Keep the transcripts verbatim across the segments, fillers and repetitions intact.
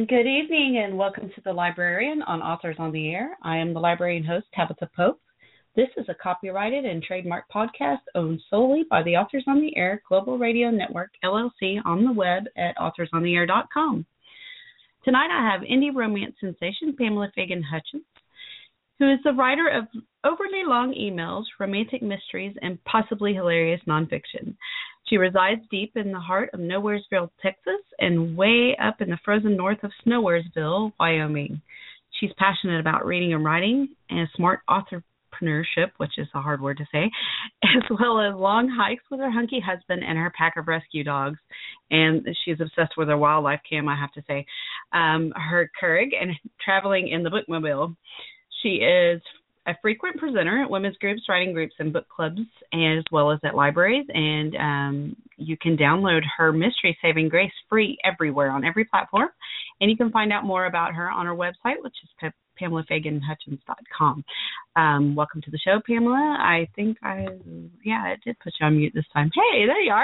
Good evening and welcome to The Librarian on Authors on the Air. I am the librarian host, Tabitha Pope. This is a copyrighted and trademark podcast owned solely by the Authors on the Air Global Radio Network, L L C, on the web at authors on the air dot com. Tonight I have indie romance sensation Pamela Fagan Hutchins, who is the writer of overly long emails, romantic mysteries, and possibly hilarious nonfiction. She resides deep in the heart of Nowheresville, Texas, and way up in the frozen north of Snowheresville, Wyoming. She's passionate about reading and writing and smart entrepreneurship, which is a hard word to say, as well as long hikes with her hunky husband and her pack of rescue dogs. And she's obsessed with her wildlife cam, I have to say. Um, her Keurig and traveling in the bookmobile. She is a frequent presenter at women's groups, writing groups, and book clubs, as well as at libraries. And um, you can download her Mystery Saving Grace free everywhere on every platform. And you can find out more about her on her website, which is Pe- pamela fagan hutchins dot com. Um, welcome to the show, Pamela. I think I, yeah, I did put you on mute this time. Hey, there you are.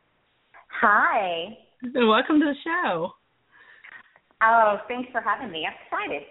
Hi. And welcome to the show. Oh, thanks for having me. I'm excited.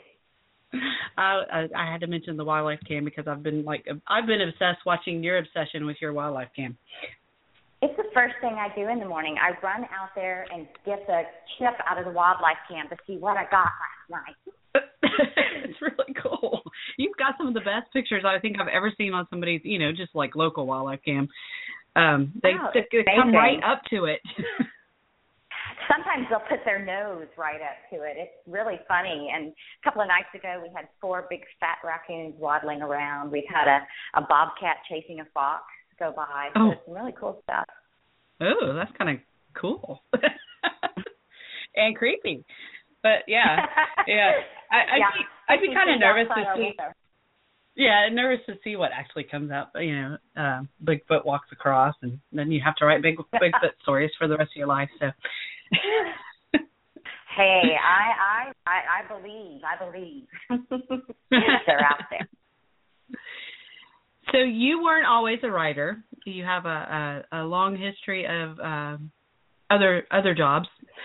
I, I I had to mention the wildlife cam because I've been like I've been obsessed watching your obsession with your wildlife cam. It's the first thing I do in the morning. I run out there and get the chip out of the wildlife cam to see what I got last night. It's really cool. You've got some of the best pictures I think I've ever seen on somebody's, you know, just like local wildlife cam. Um, they, oh, they, they come right up to it. Sometimes they'll put their nose right up to it. It's really funny. And a couple of nights ago, we had four big fat raccoons waddling around. We've had a, a bobcat chasing a fox go by. So oh. It's some really cool stuff. Oh, that's kind of cool. And creepy. But, yeah. Yeah. I, I'd, yeah. Be, I'd be kind of nervous to see. Window. Yeah, nervous to see what actually comes out. You know, uh, Bigfoot walks across, and then you have to write big Bigfoot stories for the rest of your life. So, hey, I, I, I, I believe, I believe they're out there. So you weren't always a writer. You have a, a, a long history of um, other other jobs,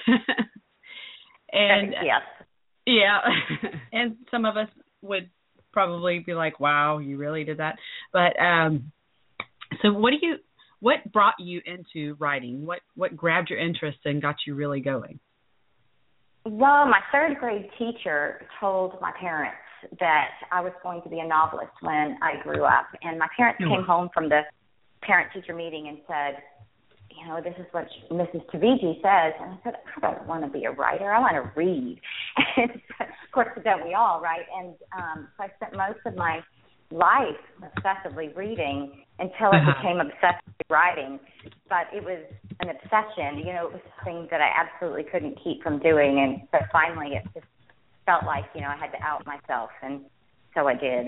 and yes, yeah, and some of us would probably be like, wow, you really did that. But um, so what do you, what brought you into writing? What, what grabbed your interest and got you really going? Well, my third grade teacher told my parents that I was going to be a novelist when I grew up. And my parents oh. came home from the parent-teacher meeting and said, you know, this is what Missus Taviji says. And I said, I don't want to be a writer. I want to read. And of course, don't we all, right? And um, so I spent most of my life obsessively reading until it uh-huh. became obsessively writing. But it was an obsession. You know, it was something that I absolutely couldn't keep from doing. And so finally it just felt like, you know, I had to out myself. And so I did.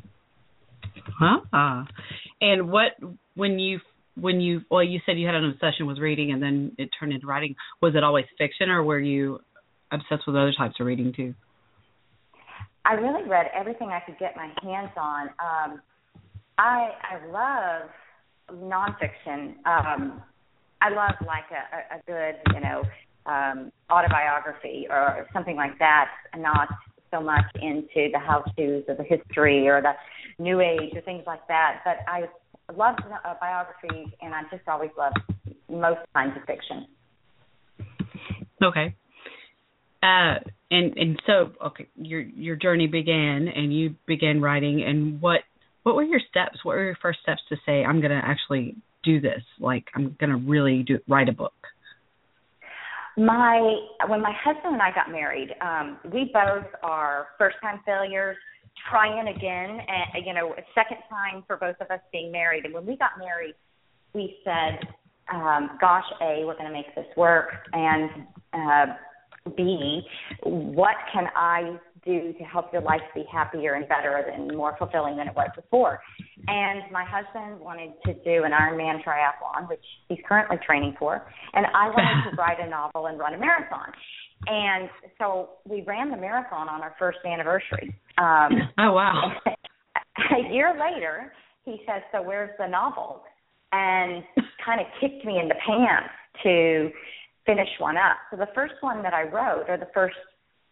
Huh. And what, when you When you, well, you said you had an obsession with reading and then it turned into writing. Was it always fiction or were you obsessed with other types of reading too? I really read everything I could get my hands on. Um, I I love nonfiction. Um, I love like a, a good, you know, um, autobiography or something like that, not so much into the how-tos or the history or the New Age or things like that. But I I love uh, biographies, and I just always loved most kinds of fiction. Okay. Uh, and and so, okay, your your journey began, and you began writing. And what what were your steps? What were your first steps to say, I'm going to actually do this? Like, I'm going to really do write a book. My when my husband and I got married, um, we both are first-time failures. Trying again, and you know, a second time for both of us being married. And when we got married, we said, um, "Gosh, A, we're going to make this work, and uh, B, what can I do to help your life be happier and better and more fulfilling than it was before?" And my husband wanted to do an Ironman triathlon, which he's currently training for, and I wanted to write a novel and run a marathon. And so we ran the marathon on our first anniversary. Um, oh, wow. A year later, he says, so where's the novel? And kind of kicked me in the pants to finish one up. So the first one that I wrote, or the first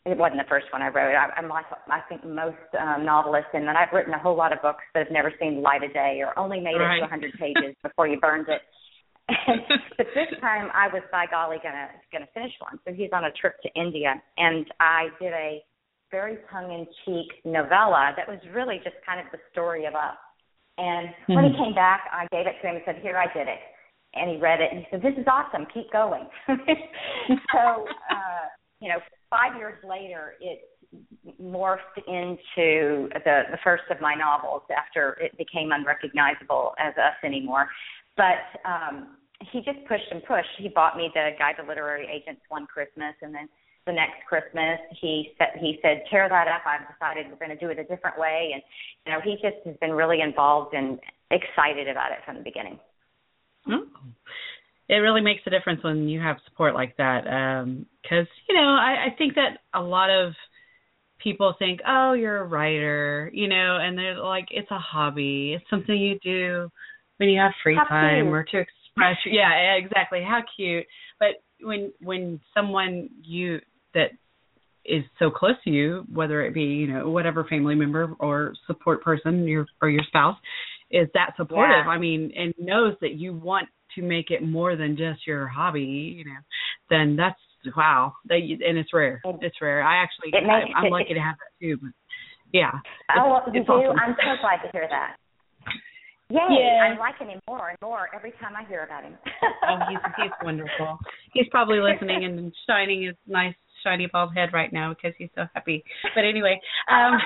it wasn't the first one I wrote. I, I'm like, I think most um, novelists, and that I've written a whole lot of books that have never seen the light of day or only made right. it to one hundred pages before you burned it. And, but this time I was, by golly, gonna gonna finish one. So he's on a trip to India, and I did a very tongue-in-cheek novella that was really just kind of the story of us. And mm-hmm. when he came back, I gave it to him and said, "Here, I did it." And he read it, and he said, "This is awesome. Keep going." so, uh, you know, five years later, it morphed into the, the first of my novels after it became unrecognizable as us anymore. But um, he just pushed and pushed. He bought me the Guide to Literary Agents one Christmas, and then the next Christmas he said, he said, "Tear that up. I've decided we're going to do it a different way." And, you know, he just has been really involved and excited about it from the beginning. Oh. It really makes a difference when you have support like that, because, um, you know, I, I think that a lot of people think, oh, you're a writer, you know, and they're like, it's a hobby. It's something you do when you have free How time cute. or to express. Yeah, exactly. How cute. But when when someone you that is so close to you, whether it be, you know, whatever family member or support person, your or your spouse, is that supportive, yeah. I mean, and knows that you want to make it more than just your hobby, you know, then that's, wow. That, and it's rare. It's rare. I actually, I, I'm it, lucky to have that too. But yeah. Oh, well, you it's do? awesome. I'm so glad to hear that. Yay. Yeah. I'm liking him more and more every time I hear about him. Oh, he's, he's wonderful. He's probably listening and shining his nice, shiny bald head right now because he's so happy. But anyway, um,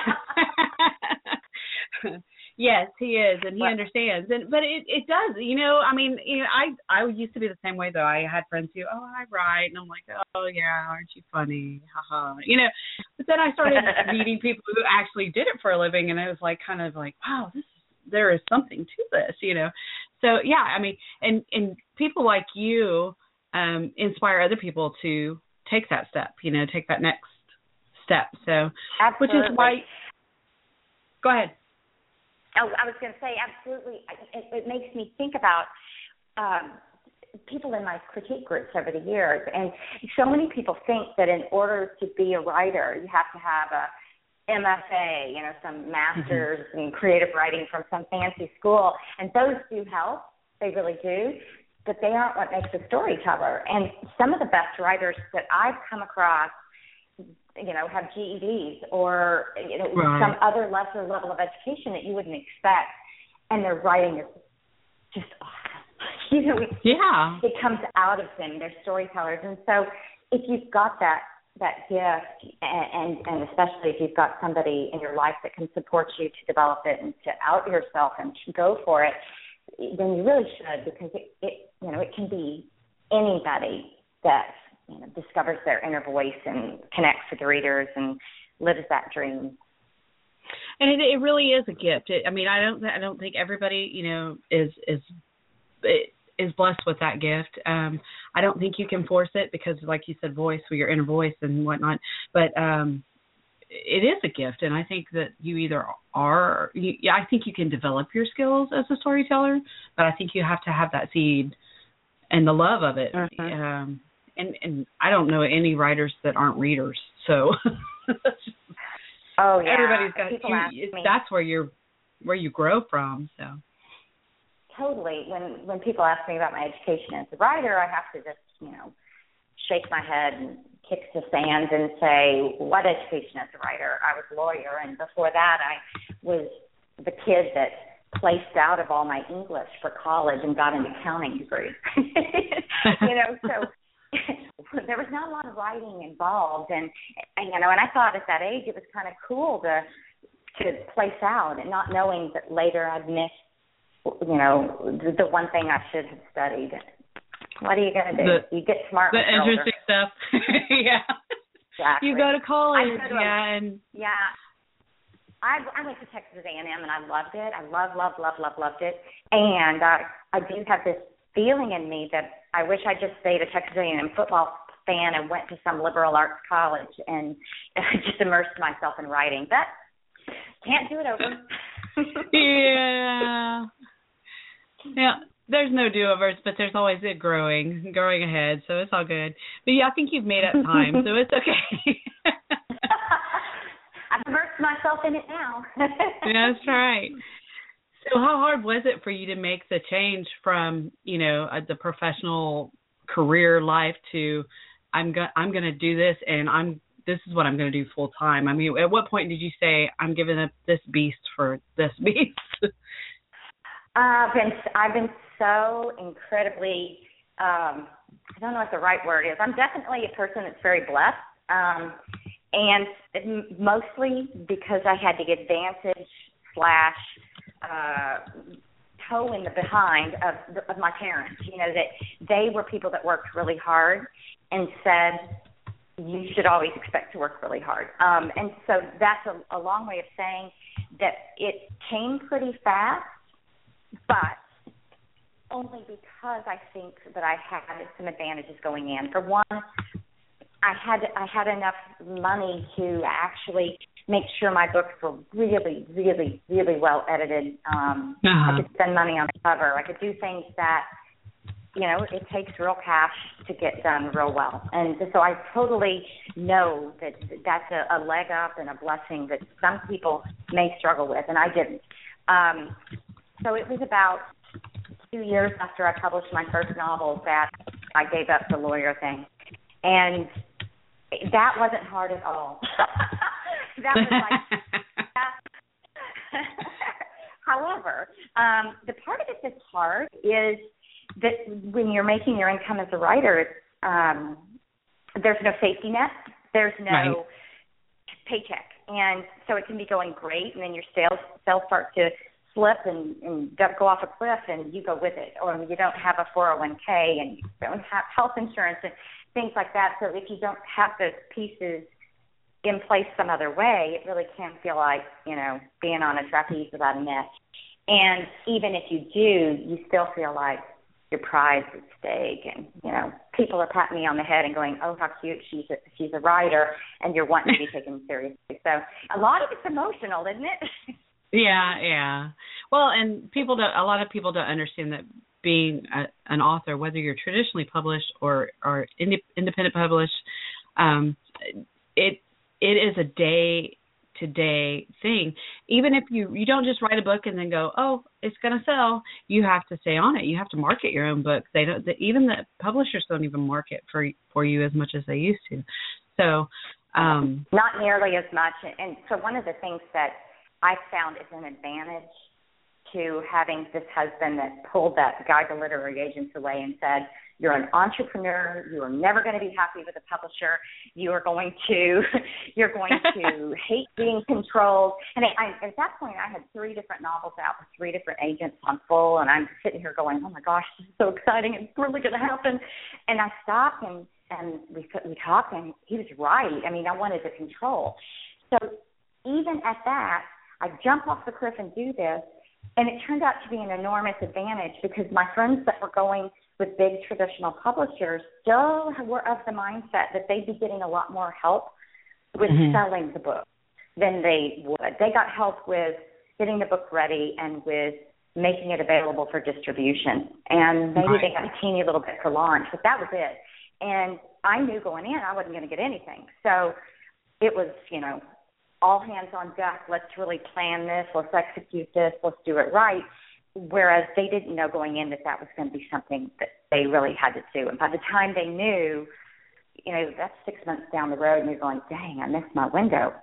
yes, he is, and he well, understands. And but it, it does, you know. I mean, you know, I I used to be the same way though. I had friends who, oh, I write, and I'm like, oh yeah, aren't you funny? Haha, you know. But then I started meeting people who actually did it for a living, and I was like, kind of like, wow, this is, there is something to this, you know. So yeah, I mean, and and people like you um, inspire other people to take that step, you know, take that next step. So, absolutely. Which is why. Go ahead. Oh, I was going to say, absolutely. It, it makes me think about um, people in my critique groups over the years, and so many people think that in order to be a writer, you have to have a M F A, you know, some master's mm-hmm. in creative writing from some fancy school, and those do help. They really do, but they aren't what makes a storyteller. And some of the best writers that I've come across, you know, have G E Ds or, you know, right. some other lesser level of education that you wouldn't expect, and their writing is just awesome. You know, it, yeah. it comes out of them. They're storytellers. And so if you've got that that gift, and, and, and especially if you've got somebody in your life that can support you to develop it and to out yourself and to go for it, then you really should, because it, it you know, it can be anybody that, you know, discovers their inner voice and connects with the readers and lives that dream. And it, it really is a gift. It, I mean, I don't, I don't think everybody, you know, is is is blessed with that gift. Um, I don't think you can force it because, like you said, voice, with your inner voice and whatnot. But um, it is a gift, and I think that you either are. You, yeah, I think you can develop your skills as a storyteller, but I think you have to have that seed and the love of it. Uh-huh. Um, And and I don't know any writers that aren't readers. So oh yeah, everybody's got People you, ask me. That's where you're where you grow from. So totally. When when people ask me about my education as a writer, I have to just, you know, shake my head and kick the sand and say, what education as a writer? I was a lawyer, and before that, I was the kid that placed out of all my English for college and got an accounting degree. you know, so. There was not a lot of writing involved, and, and you know, and I thought at that age it was kind of cool to to place out, and not knowing that later I'd miss, you know, the, the one thing I should have studied. What are you going to do? The, you get smart. The interesting stuff. yeah. Exactly. You go to college, to yeah, a, and yeah. I I went to Texas A and M, and I loved it. I love, love, love, love, loved it, and I I do have this feeling in me that I wish I just stayed a Texas A and M football fan and went to some liberal arts college and just immersed myself in writing. But can't do it over. yeah. Yeah. There's no do-overs, but there's always it growing, growing ahead, so it's all good. But yeah, I think you've made up time, so it's okay. myself in it now. That's right. So how hard was it for you to make the change from, you know, uh, the professional career life to I'm go- I'm going to do this and I'm this is what I'm going to do full time? I mean, at what point did you say I'm giving up this beast for this beast? uh, I've been I've been so incredibly um, I don't know what the right word is. I'm definitely a person that's very blessed, um, and it, mostly because I had the advantage slash uh, toe in the behind of, of my parents. You know, that they were people that worked really hard and said, you should always expect to work really hard. Um, and so that's a, a long way of saying that it came pretty fast, but only because I think that I had some advantages going in. For one, I had I had enough money to actually make sure my books were really, really, really well edited. Um, uh-huh. I could spend money on the cover. I could do things that, you know, it takes real cash to get done real well. And so I totally know that that's a, a leg up and a blessing that some people may struggle with, and I didn't. Um, so it was about two years after I published my first novel that I gave up the lawyer thing. And that wasn't hard at all. That was like, however, um, the part of it that's hard is that when you're making your income as a writer, um, there's no safety net. There's no right. paycheck. And so it can be going great, and then your sales sales start to slip and, and go off a cliff, and you go with it. Or you don't have a four oh one k, and you don't have health insurance and things like that. So if you don't have those pieces in place some other way, it really can feel like, you know, being on a trapeze without a net. And even if you do, you still feel like your pride's at stake, and, you know, people are patting me on the head and going, oh, how cute, she's a, she's a writer, and you're wanting to be taken seriously. So a lot of it's emotional, isn't it? Yeah, yeah. Well, and people don't, a lot of people don't understand that being a, an author, whether you're traditionally published or, or ind- independent published, um, it it is a day-to-day thing. Even if you, you don't just write a book and then go, oh, it's going to sell, you have to stay on it. You have to market your own book. They don't. The, even the publishers don't even market for for you as much as they used to. So um, not nearly as much. And so one of the things that I found is an advantage to having this husband that pulled that Guide to Literary Agents away and said, you're an entrepreneur, you are never going to be happy with a publisher, you are going to you're going to hate being controlled. And I, I, at that point, I had three different novels out with three different agents on full, and I'm sitting here going, oh, my gosh, this is so exciting, it's really going to happen. And I stopped, and, and we, we talked, and he was right. I mean, I wanted to control. So even at that, I jump off the cliff and do this, and it turned out to be an enormous advantage because my friends that were going with big traditional publishers still were of the mindset that they'd be getting a lot more help with mm-hmm. selling the book than they would. They got help with getting the book ready and with making it available for distribution. And maybe right. they got a teeny little bit for launch, but that was it. And I knew going in I wasn't going to get anything. So it was, you know, all hands on deck, let's really plan this, let's execute this, let's do it right, whereas they didn't know going in that that was going to be something that they really had to do. And by the time they knew, you know, that's six months down the road, and you're going, dang, I missed my window.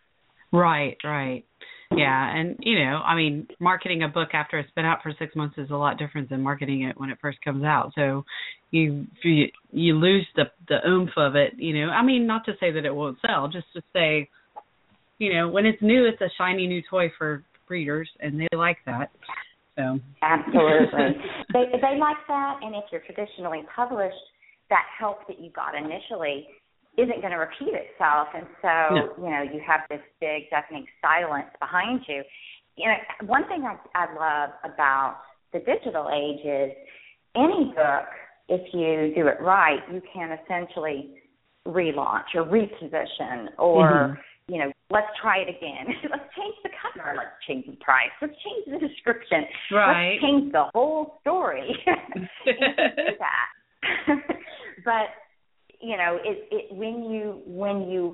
Right, right. Yeah, and, you know, I mean, marketing a book after it's been out for six months is a lot different than marketing it when it first comes out. So you you, you lose the, the oomph of it, you know. I mean, not to say that it won't sell, just to say, you know, when it's new, it's a shiny new toy for readers, and they like that. So absolutely, they they like that. And if you're traditionally published, that help that you got initially isn't going to repeat itself, and so no. you know you have this big deafening silence behind you. You know, one thing I I love about the digital age is any book, if you do it right, you can essentially relaunch or reposition or mm-hmm. you know, let's try it again. Let's change the cover. Let's change the price. Let's change the description. Right. Let's change the whole story. You can do that. But, you know, it, it when you when you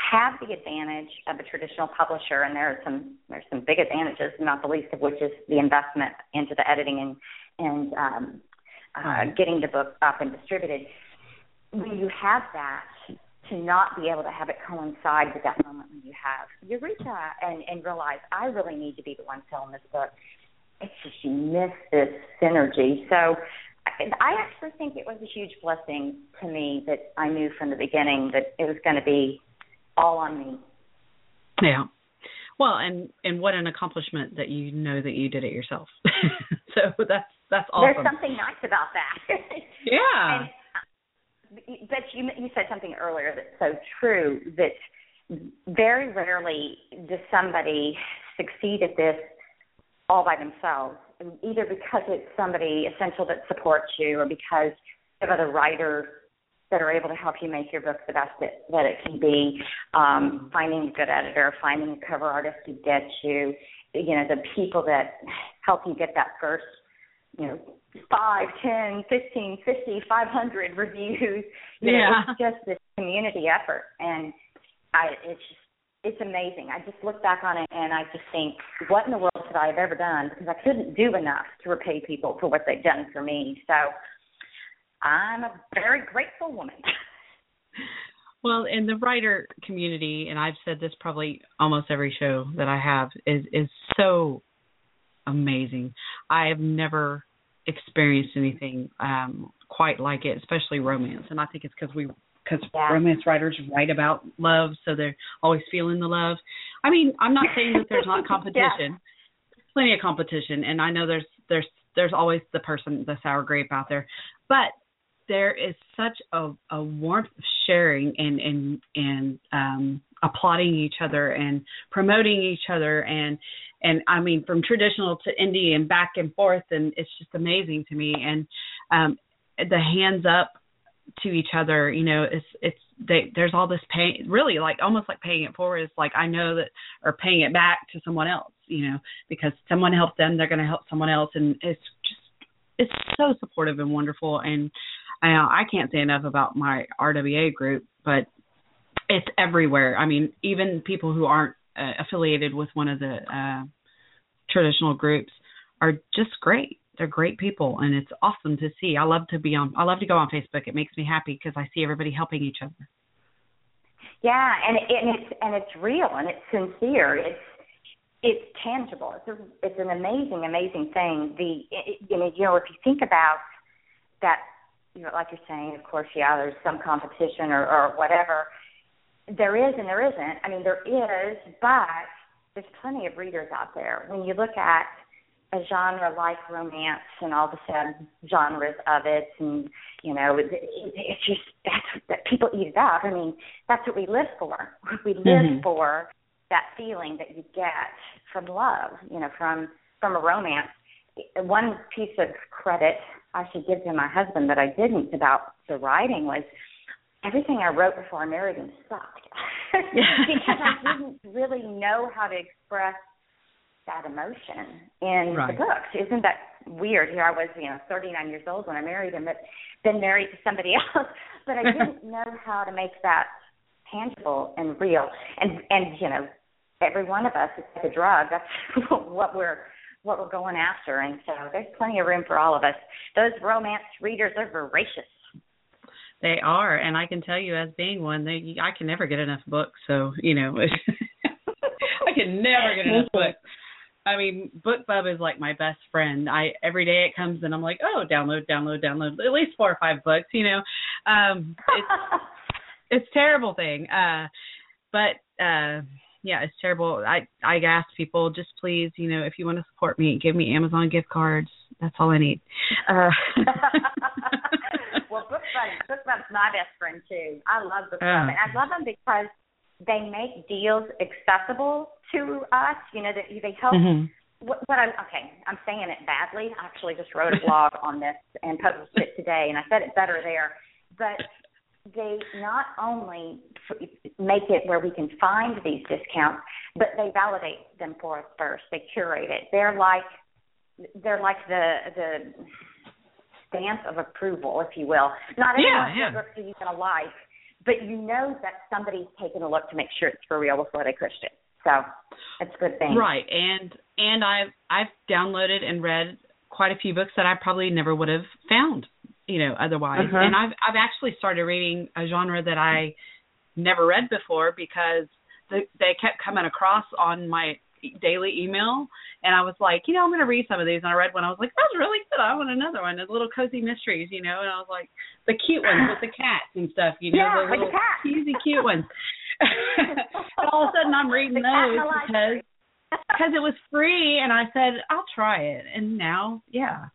have the advantage of a traditional publisher, and there are some there's some big advantages, not the least of which is the investment into the editing and and um, uh, getting the book up and distributed. When you have that, to not be able to have it coincide with that moment when you have eureka and, and realize I really need to be the one selling this book, it's just you miss this synergy. So I actually think it was a huge blessing to me that I knew from the beginning that it was going to be all on me. Yeah. Well, and, and what an accomplishment that you know that you did it yourself. So that's that's awesome. There's something nice about that. Yeah. And, but you you said something earlier that's so true, that very rarely does somebody succeed at this all by themselves, either because it's somebody essential that supports you or because of other writers that are able to help you make your book the best that, that it can be, um, finding a good editor, finding a cover artist to get you, you know, the people that help you get that first, you know, five, ten, fifteen, fifty, five hundred reviews. You know, yeah. It's just this community effort. And I, it's just, it's amazing. I just look back on it and I just think, what in the world could I have ever done? Because I couldn't do enough to repay people for what they've done for me. So I'm a very grateful woman. Well, in the writer community, and I've said this probably almost every show that I have, is is so amazing. I have never experienced anything um, quite like it, especially romance. And I think it's because we, because yeah. romance writers write about love, so they're always feeling the love. I mean, I'm not saying that there's not competition. yeah. There's plenty of competition, and I know there's there's there's always the person, the sour grape out there, but there is such a, a warmth of sharing and and and um, applauding each other and promoting each other, and and I mean from traditional to indie and back and forth, and it's just amazing to me. And um, the hands up to each other, you know, it's it's they, there's all this pay, really like almost like paying it forward. It's like I know that, or paying it back to someone else, you know, because someone helped them, they're going to help someone else, and it's just it's so supportive and wonderful. And I, I can't say enough about my R W A group, but it's everywhere. I mean, even people who aren't uh, affiliated with one of the uh, traditional groups are just great. They're great people, and it's awesome to see. I love to be on. I love to go on Facebook. It makes me happy because I see everybody helping each other. Yeah, and, it, and it's and it's real and it's sincere. It's it's tangible. It's a, it's an amazing, amazing thing. The it, you know, you know, if you think about that. You know, like you're saying, of course, yeah, there's some competition or, or whatever. There is and there isn't. I mean, there is, but there's plenty of readers out there. When you look at a genre like romance and all the sub-genres of it, and, you know, it, it, it's just that's that people eat it up. I mean, that's what we live for. We live mm-hmm. for that feeling that you get from love, you know, from from a romance. One piece of credit I should give to my husband that I didn't about the writing was everything I wrote before I married him sucked because I didn't really know how to express that emotion in right. the books. Isn't that weird? Here I was, you know, thirty-nine years old when I married him, but been married to somebody else, but I didn't know how to make that tangible and real. And, and you know, every one of us is like a drug. That's what we're what we're going after, and so there's plenty of room for all of us. Those romance readers are voracious. They are, and I can tell you as being one, they, I can never get enough books, so, you know, I can never get enough books. I mean, BookBub is like my best friend. I every day it comes and I'm like, oh, download, download, download, at least four or five books, you know. Um, it's, it's a terrible thing, uh, but, uh, yeah, it's terrible. I, I ask people, just please, you know, if you want to support me, give me Amazon gift cards. That's all I need. Uh. Well, BookBub, BookBub's my best friend, too. I love BookBub. Uh. And I love them because they make deals accessible to us. You know, that they help. Mm-hmm. What, what I'm, okay, I'm saying it badly. I actually just wrote a blog on this and posted it today, and I said it better there. But they not only make it where we can find these discounts, but they validate them for us first. They curate it. They're like they're like the the stamp of approval, if you will. Not everyone's yeah, yeah. books are you going to like, but you know that somebody's taken a look to make sure it's for real before they pushed it. So it's a good thing. Right. And and I've I've downloaded and read quite a few books that I probably never would have found, you know, otherwise. Uh-huh. And I've I've actually started reading a genre that I never read before because the, they kept coming across on my daily email, and I was like, you know, I'm going to read some of these. And I read one. I was like, that was really good. I want another one. The little cozy mysteries, you know. And I was like, the cute ones with the cats and stuff, you know, yeah, the little cheesy cute ones. And all of a sudden, I'm reading those because because it was free, and I said I'll try it, and now, yeah.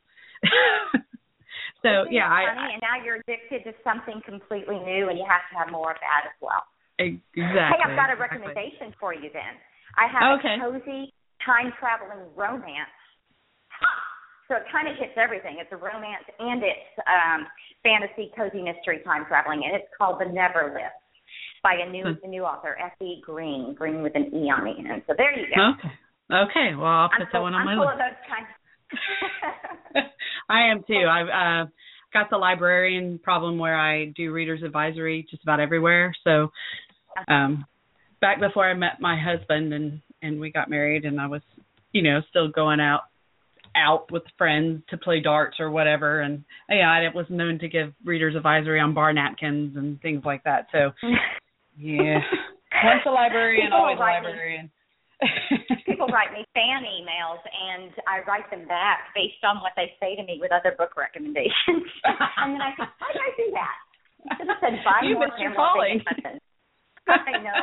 So Isn't yeah, it I, funny? And now you're addicted to something completely new, and you have to have more of that as well. Exactly. Hey, I've got a recommendation exactly. for you then. I have okay. a cozy time-traveling romance. So it kind of hits everything. It's a romance and it's um, fantasy, cozy mystery, time-traveling, and it's called The Never List by a new a new author, F E Green, Green with an E on the end. So there you go. Okay. Okay. Well, I'll put I'm that full, one on I'm my full list. of those kinds. I am too. I've uh, got the librarian problem where I do reader's advisory just about everywhere. So um, back before I met my husband and, and we got married, and I was, you know, still going out out with friends to play darts or whatever, and yeah, I was known to give reader's advisory on bar napkins and things like that. So yeah, once a librarian, always a librarian. People write me fan emails, and I write them back based on what they say to me with other book recommendations. And then I think, why did I do that? I should have said, buy you more missed your Pamela calling. Bacon. I know.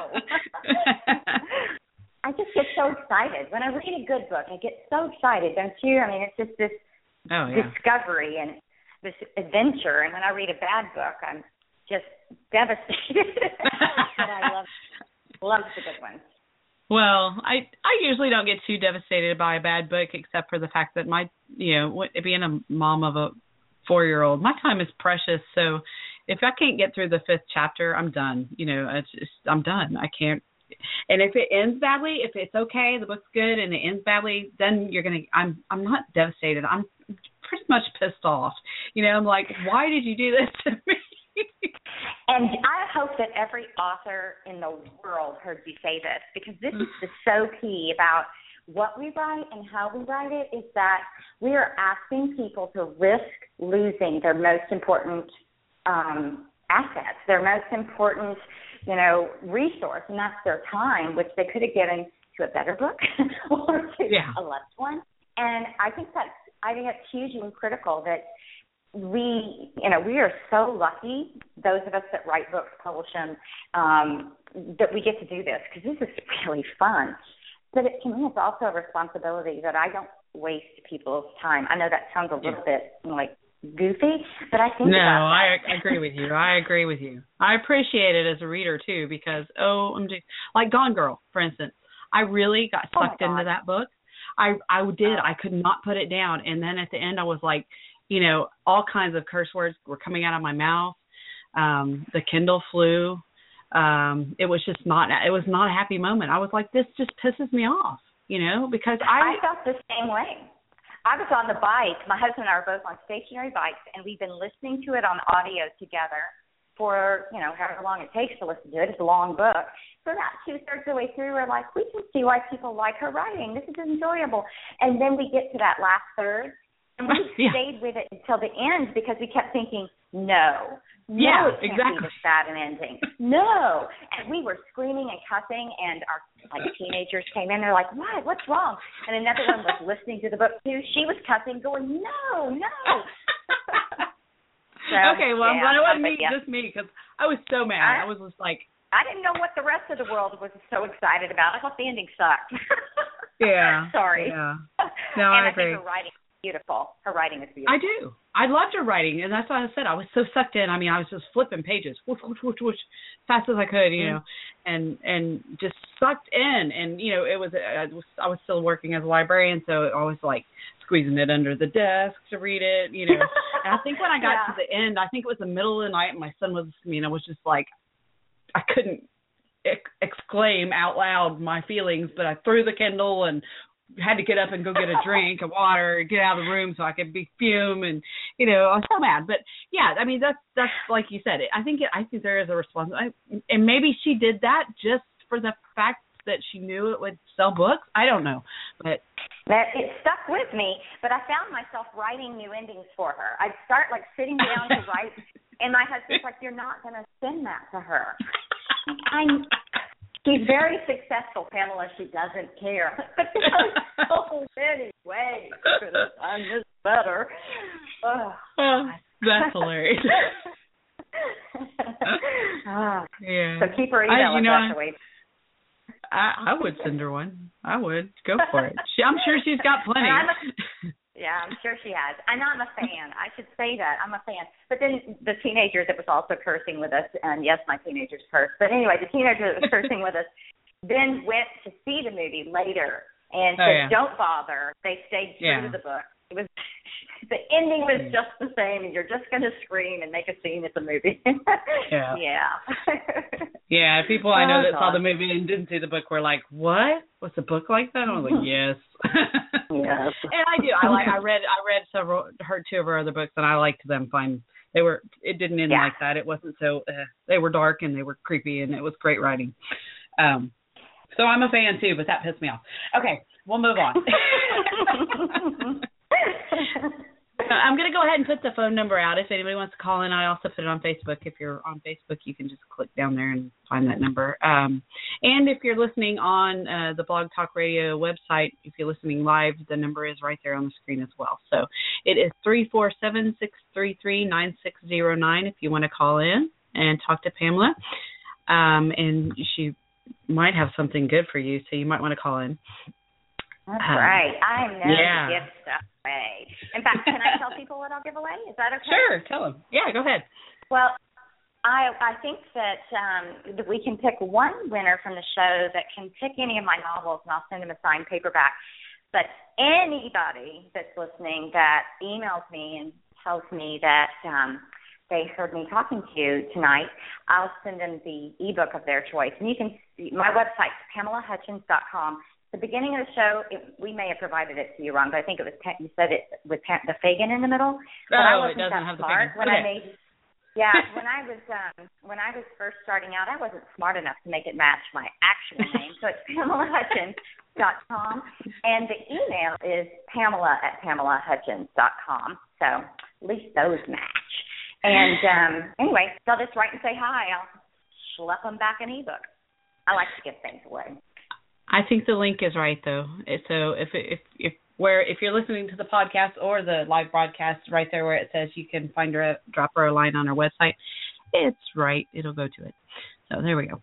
I just get so excited. When I read a good book, I get so excited, don't you? I mean, it's just this oh, yeah. discovery and this adventure. And when I read a bad book, I'm just devastated. But I love, love the good ones. Well, I I usually don't get too devastated by a bad book, except for the fact that my, you know, being a mom of a four-year-old, my time is precious. So if I can't get through the fifth chapter, I'm done. You know, it's just, I'm done. I can't. And if it ends badly, if it's okay, the book's good, and it ends badly, then you're gonna. I'm I'm not devastated. I'm pretty much pissed off. You know, I'm like, why did you do this to me? And I hope that every author in the world heard you say this, because this is the so key about what we write and how we write it, is that we are asking people to risk losing their most important um, assets, their most important, you know, resource, and that's their time, which they could have given to a better book or to yeah. a less one. And I think that's, I think that's huge and critical that we, you know, we are so lucky, those of us that write books, publish them, um, that we get to do this, because this is really fun. But it, to me, it's also a responsibility that I don't waste people's time. I know that sounds a little yeah. bit like goofy, but I think no, about I that. agree with you. I agree with you. I appreciate it as a reader too, because oh, I'm just, like Gone Girl, for instance. I really got sucked oh into that book. I I did. I could not put it down, and then at the end, I was like, you know, all kinds of curse words were coming out of my mouth. Um, the Kindle flew. Um, it was just not, it was not a happy moment. I was like, this just pisses me off, you know, because I... I felt the same way. I was on the bike. My husband and I are both on stationary bikes, and we've been listening to it on audio together for, you know, however long it takes to listen to it. It's a long book. So about two-thirds of the way through, we're like, we can see why people like her writing. This is enjoyable. And then we get to that last third, and we yeah. stayed with it until the end because we kept thinking, no, no, yeah, it can't exactly. be this bad an ending. No. And we were screaming and cussing, and our like teenagers came in. They're like, what? What's wrong? And another one was listening to the book, too. She was cussing, going, no, no. so, okay, well, yeah, I'm glad it wasn't me, yeah. just me, because I was so mad. I, I was just like... I didn't know what the rest of the world was so excited about. I thought the ending sucked. yeah. Sorry. Yeah. No, and I I agree. think her writing beautiful. Her writing is beautiful. I do. I loved her writing, and that's what I said. I was so sucked in. I mean, I was just flipping pages, whoosh, whoosh, whoosh, whoosh, fast as I could, you know, and and just sucked in. And you know, it was I was I was still working as a librarian, so I was like squeezing it under the desk to read it, you know. And I think when I got yeah. to the end, I think it was the middle of the night, and my son was, I mean, I was just like, I couldn't ex- exclaim out loud my feelings, but I threw the Kindle and had to get up and go get a drink of water, get out of the room so I could be fume, and you know, I was so mad. But yeah, I mean, that's that's like you said. I think it, I think there is a response, I, and maybe she did that just for the fact that she knew it would sell books. I don't know, but that it stuck with me. But I found myself writing new endings for her. I'd start like sitting down to write, and my husband's like, "You're not going to send that to her." I'm. She's very successful, Pamela. She doesn't care. But there's so many ways you could have done this better. Oh, oh, that's hilarious. oh. Yeah. So keep her email I, you address know, away. I, I would send her one. I would. Go for it. She, I'm sure she's got plenty. A, yeah, I'm sure she has. And I'm a fan. I should say that. I'm a fan. But then the teenager that was also cursing with us, and yes, my teenagers curse. But anyway, the teenager that was cursing with us then went to see the movie later and oh, said, yeah. don't bother. They stayed true yeah. to the book. It was the ending was just the same, and you're just going to scream and make a scene at the movie. yeah. Yeah. yeah, people I know oh, that God. saw the movie and didn't see the book were like, what? Was the book like that? I was like, yes. yes. And I do. I like. I read. I read several. Heard two of her other books, and I liked them fine. They were. It didn't end yeah. like that. It wasn't so. Uh, they were dark and they were creepy, and it was great writing. Um, so I'm a fan too, but that pissed me off. Okay, we'll move on. I'm going to go ahead and put the phone number out if anybody wants to call in. I also put it on Facebook. If you're on Facebook, you can just click down there and find that number. Um, and if you're listening on uh, the Blog Talk Radio website, if you're listening live, the number is right there on the screen as well. So it is three four seven, six three three, nine six zero nine if you want to call in and talk to Pamela. Um, and she might have something good for you, so you might want to call in. That's um, right. I know yeah. the gift stuff. Away. In fact, can I tell people what I'll give away? Is that okay? Sure, tell them. Yeah, go ahead. Well, I I think that um, that we can pick one winner from the show that can pick any of my novels, and I'll send them a signed paperback. But anybody that's listening that emails me and tells me that um, they heard me talking to you tonight, I'll send them the ebook of their choice. And you can see my website, pamela hutchins dot com. The beginning of the show, it, we may have provided it to you wrong, but I think it was you said it with the Fagin in the middle. But oh, I wasn't it doesn't that have smart the when okay. I made. Yeah, when I was um, when I was first starting out, I wasn't smart enough to make it match my actual name. So it's pamela hutchins dot com, and the email is pamela at pamela hutchins dot com. So at least those match. And um, anyway, they'll just write and say hi. I'll schlep them back an ebook. I like to give things away. I think the link is right though. So if if if where if you're listening to the podcast or the live broadcast, right there where it says you can find her, drop her a line on her website, it's right. It'll go to it. So there we go.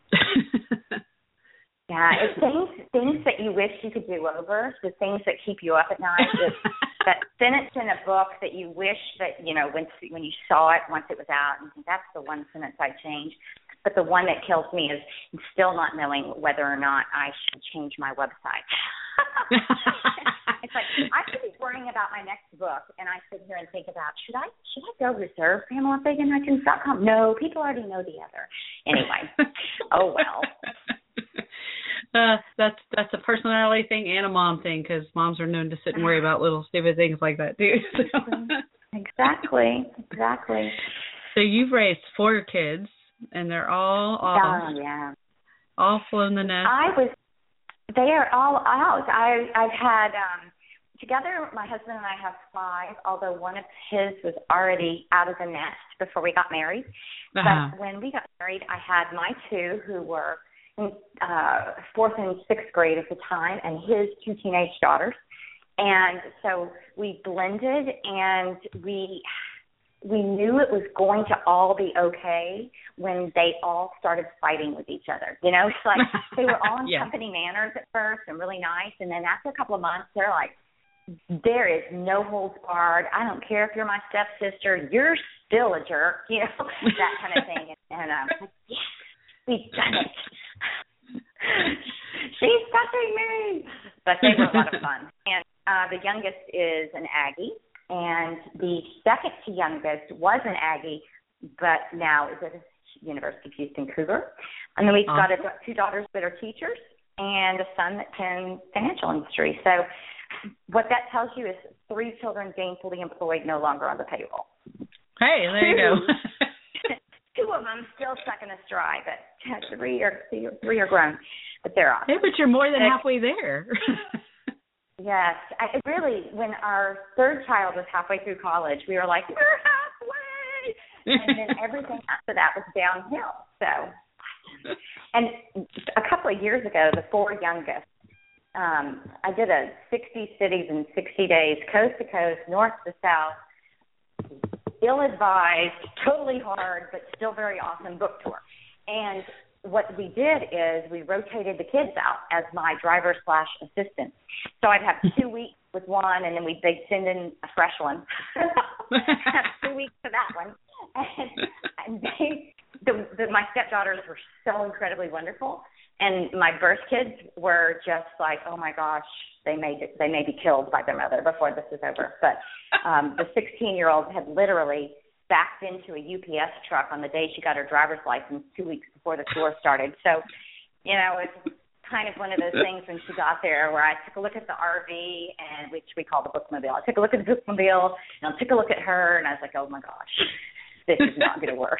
Yeah, it's things things that you wish you could do over, the things that keep you up at night. That sentence in a book that you wish that you know when when you saw it once it was out, and that's the one sentence I changed. But the one that kills me is still not knowing whether or not I should change my website. It's like I should be worrying about my next book, and I sit here and think about should I should I go reserve Pamela Fagin Hutchins dot com? No, people already know the other. Anyway, oh well. Uh, that's that's a personality thing and a mom thing because moms are known to sit and worry about little stupid things like that too. So. Exactly, exactly. So you've raised four kids. And they're all off, oh, yeah. all flown the nest. I was, they are all out. I, I've had, um, together, my husband and I have five, although one of his was already out of the nest before we got married. Uh-huh. But when we got married, I had my two who were in uh, fourth and sixth grade at the time, and his two teenage daughters. And so we blended, and we we knew it was going to all be okay when they all started fighting with each other. You know, it's like they were all in yeah. company manners at first and really nice, and then after a couple of months, they're like, there is no holds barred. I don't care if you're my stepsister. You're still a jerk, you know, that kind of thing. And, and um, yes, we've done it. She's touching me. But they were a lot of fun. And uh, the youngest is an Aggie. And the second to youngest was an Aggie, but now is at the University of Houston Cougar. And then we've got awesome. two daughters that are teachers. and a son that's in financial industry. So what that tells you is three children gainfully employed, no longer on the payroll. Hey, there you go. Two of them still stuck in a stride, but three are three are grown, but they're awesome. Hey, but you're more than halfway there. Yes, I really. When our third child was halfway through college, we were like, we're halfway, and then everything after that was downhill. So, and a couple of years ago, the four youngest, um, I did a sixty cities in sixty days, coast to coast, north to south. Ill-advised, totally hard, but still very awesome book tour. And what we did is we rotated the kids out as my driver slash assistant. So I'd have two weeks with one, and then we'd they'd send in a fresh one. Have two weeks for that one. And, and they, the, the, my stepdaughters were so incredibly wonderful. And my birth kids were just like, oh my gosh, they may they may be killed by their mother before this is over. But um, the sixteen-year-old had literally backed into a U P S truck on the day she got her driver's license two weeks before the tour started. So, you know, it's kind of one of those things when she got there where I took a look at the R V, and which we call the bookmobile. I took a look at the bookmobile, and I took a look at her, and I was like, oh my gosh, this is not going to work.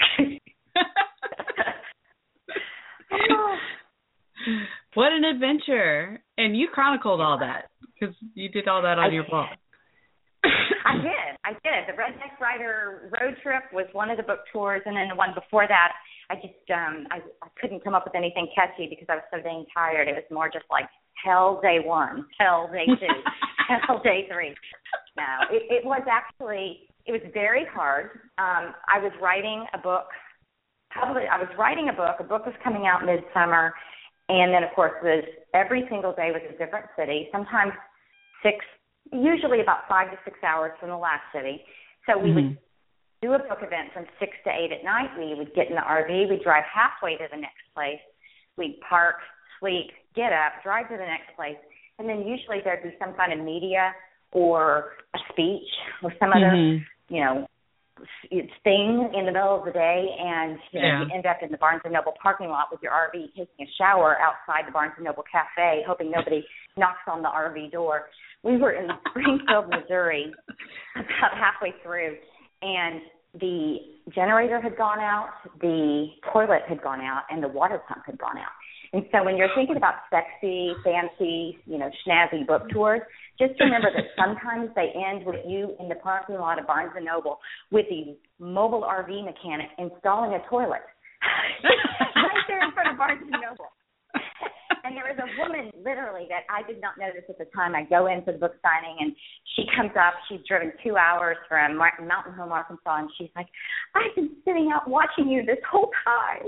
Oh. What an adventure. And you chronicled all that because you did all that on I your blog. I did. I did. The Redneck Rider road trip was one of the book tours, and then the one before that, I just um, I, I couldn't come up with anything catchy because I was so dang tired. It was more just like hell day one, hell day two, hell day three. No, it, it was actually, it was very hard. Um, I was writing a book. Probably, I was writing a book. A book was coming out midsummer. And then, of course, was every single day was a different city, sometimes six, usually about five to six hours from the last city. So we mm-hmm. would do a book event from six to eight at night. We would get in the R V. We'd drive halfway to the next place. We'd park, sleep, get up, drive to the next place. And then usually there'd be some kind of media or a speech or some other, mm-hmm. you know, thing in the middle of the day, and you know, yeah. you end up in the Barnes and Noble parking lot with your R V taking a shower outside the Barnes and Noble cafe, hoping nobody knocks on the R V door. We were in Springfield, Missouri, about halfway through, and the generator had gone out, the toilet had gone out, and the water pump had gone out. And so when you're thinking about sexy, fancy, you know, snazzy book tours, just remember that sometimes they end with you in the parking lot of Barnes and Noble with the mobile R V mechanic installing a toilet right there in front of Barnes and Noble. And there was a woman, literally, that I did not notice at the time. I go in for the book signing, and she comes up. She's driven two hours from Mountain Home, Arkansas, and she's like, I've been sitting out watching you this whole time.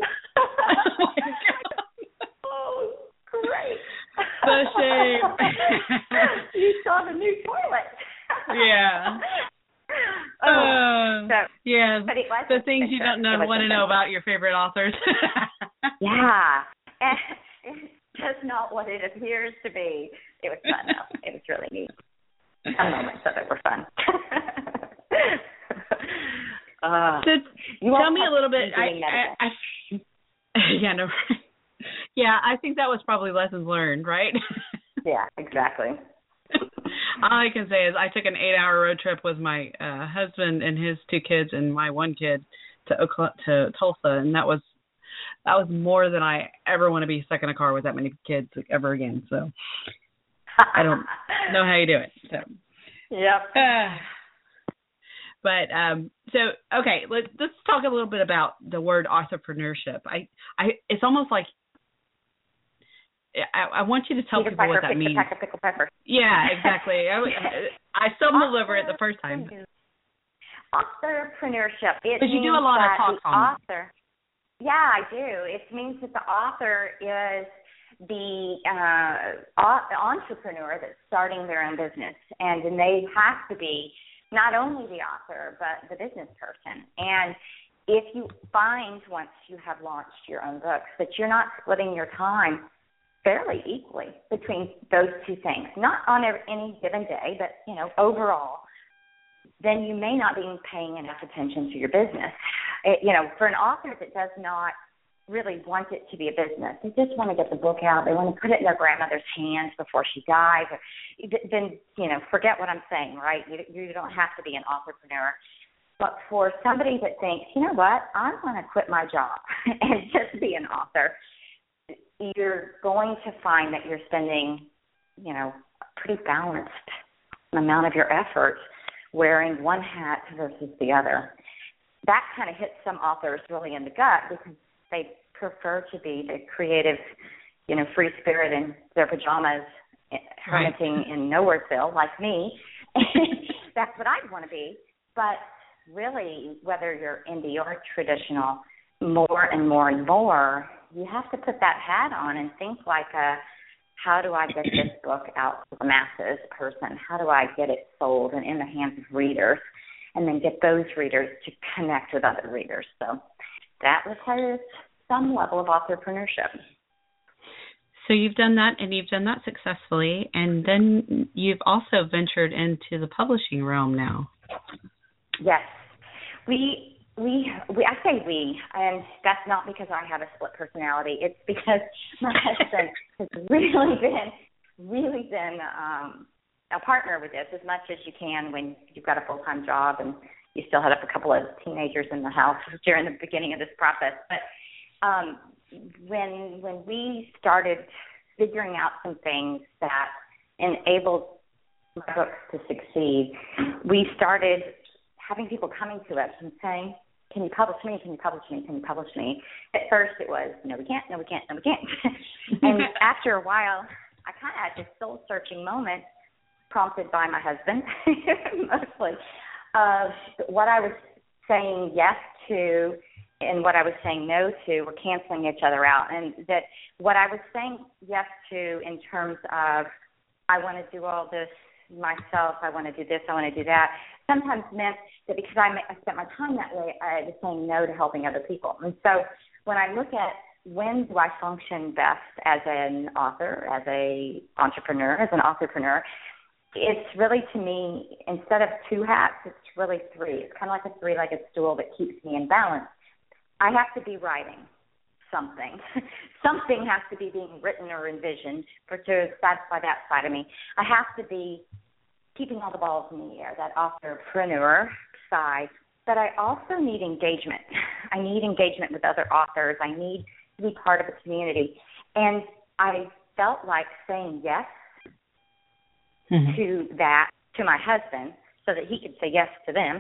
Oh, great. The shame. You saw the new toilet. Yeah. Oh, uh, so, yeah. But it was the things you don't know, want to know about your favorite authors. Yeah. And it's just not what it appears to be. It was fun, though. It was really neat. Some moments of it were fun. uh, so tell me a little bit. I, I, I, yeah, no. Yeah, I think that was probably lessons learned, right? Yeah, exactly. All I can say is I took an eight-hour road trip with my uh, husband and his two kids and my one kid to Oklahoma, to Tulsa, and that was that was more than I ever want to be stuck in a car with that many kids ever again. So I don't know how you do it. So yep. Uh, But um, so okay, let's let's talk a little bit about the word authorpreneurship. I, I it's almost like I, I want you to tell Peter people Piper, what that pick means. The pecker, pickle pepper. Yeah, exactly. I, I stumbled over it the first time. Authorpreneurship. It Because you do a lot of talks on author. Yeah, I do. It means that the author is the uh, entrepreneur that's starting their own business, and, and they have to be not only the author, but the business person. And if you find once you have launched your own books that you're not splitting your time fairly equally between those two things, not on any given day, but, you know, overall, then you may not be paying enough attention to your business. It, you know, for an author that does not really want it to be a business. They just want to get the book out. They want to put it in their grandmother's hands before she dies. Then, you know, forget what I'm saying, right? You, you don't have to be an entrepreneur. But for somebody that thinks, you know what, I want to quit my job and just be an author, you're going to find that you're spending, you know, a pretty balanced amount of your effort wearing one hat versus the other. That kind of hits some authors really in the gut because they prefer to be the creative, you know, free spirit in their pajamas, hermiting right. in Nowheresville like me. That's what I'd want to be. But really, whether you're indie or traditional, more and more and more, you have to put that hat on and think like a, how do I get this book out to the masses person? How do I get it sold and in the hands of readers? And then get those readers to connect with other readers. So that requires some level of entrepreneurship. So you've done that, and you've done that successfully, and then you've also ventured into the publishing realm now. Yes. We, we, we, I say we, and that's not because I have a split personality. It's because my husband has really been, really been um, a partner with this as much as you can when you've got a full-time job and you still had a couple of teenagers in the house during the beginning of this process. But um, when when we started figuring out some things that enabled my books to succeed, we started having people coming to us and saying, can you publish me? Can you publish me? Can you publish me? At first it was, no, we can't, no, we can't, no, we can't. And after a while, I kind of had this soul-searching moment prompted by my husband, mostly, of what I was saying yes to and what I was saying no to were canceling each other out. And that what I was saying yes to in terms of I want to do all this myself, I want to do this, I want to do that, sometimes meant that because I, I spent my time that way, I was saying no to helping other people. And so when I look at when do I function best as an author, as a entrepreneur, as an entrepreneur, it's really, to me, instead of two hats, it's really three. It's kind of like a three-legged stool that keeps me in balance. I have to be writing something. Something has to be being written or envisioned for to satisfy that side of me. I have to be keeping all the balls in the air, that authorpreneur side. But I also need engagement. I need engagement with other authors. I need to be part of a community. And I felt like saying yes Mm-hmm. to that, to my husband, so that he could say yes to them,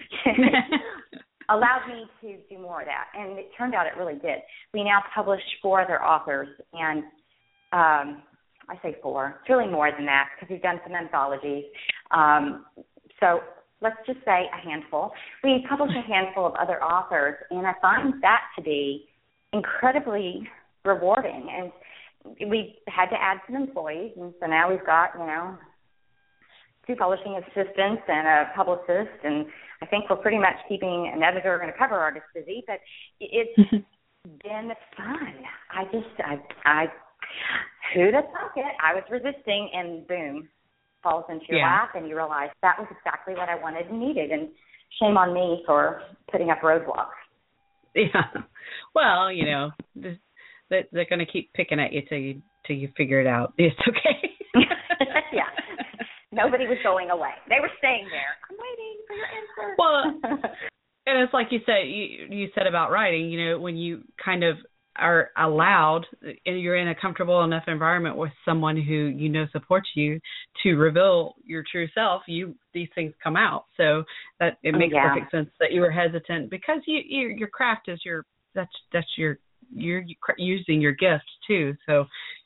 allowed me to do more of that. And it turned out it really did. We now publish four other authors, and um, I say four. It's really more than that because we've done some anthologies. Um, so let's just say a handful. We publish a handful of other authors, and I find that to be incredibly rewarding. And we had to add some employees, and so now we've got, you know, two publishing assistants and a publicist, and I think we're pretty much keeping an editor and a cover artist busy, but it's been fun. I just, I, I, who'd have thought it? I was resisting, and boom, falls into your yeah. lap, and you realize that was exactly what I wanted and needed, and shame on me for putting up roadblocks. Yeah. Well, you know, this, they're going to keep picking at you till you till you figure it out. It's okay. Yeah. Nobody was going away. They were staying there. I'm waiting for your answer. Well, and it's like you said, you, you said about writing, you know, when you kind of are allowed and you're in a comfortable enough environment with someone who, you know, supports you to reveal your true self, you these things come out. So that it makes oh, yeah. perfect sense that you were hesitant because you, you your craft is your, that's, that's your, you're using your gifts too. So,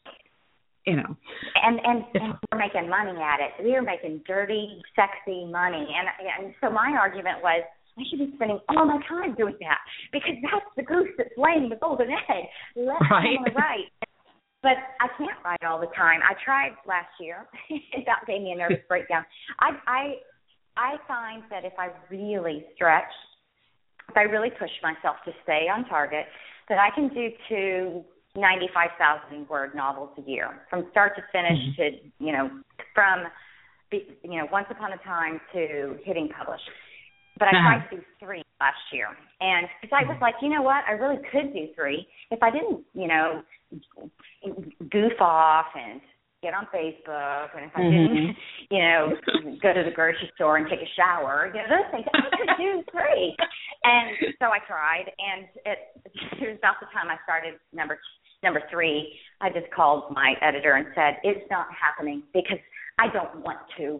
you know, and and, and we're making money at it. We were making dirty, sexy money, and and so my argument was I should be spending all my time doing that because that's the goose that's laying the golden egg. Let right. me write. But I can't write all the time. I tried last year. That gave me a nervous breakdown. I I I find that if I really stretch, if I really push myself to stay on target, that I can do two ninety-five thousand word novels a year from start to finish mm-hmm. to, you know, from, you know, Once Upon a Time to hitting publish. but I Uh-huh. tried to do three last year. And because I was like, you know what, I really could do three if I didn't, you know, goof off and get on Facebook, and if I Mm-hmm. didn't, you know, go to the grocery store and take a shower, you know, those things, I could do three. And so I tried, and it, it was about the time I started number number three, I just called my editor and said, it's not happening because I don't want to.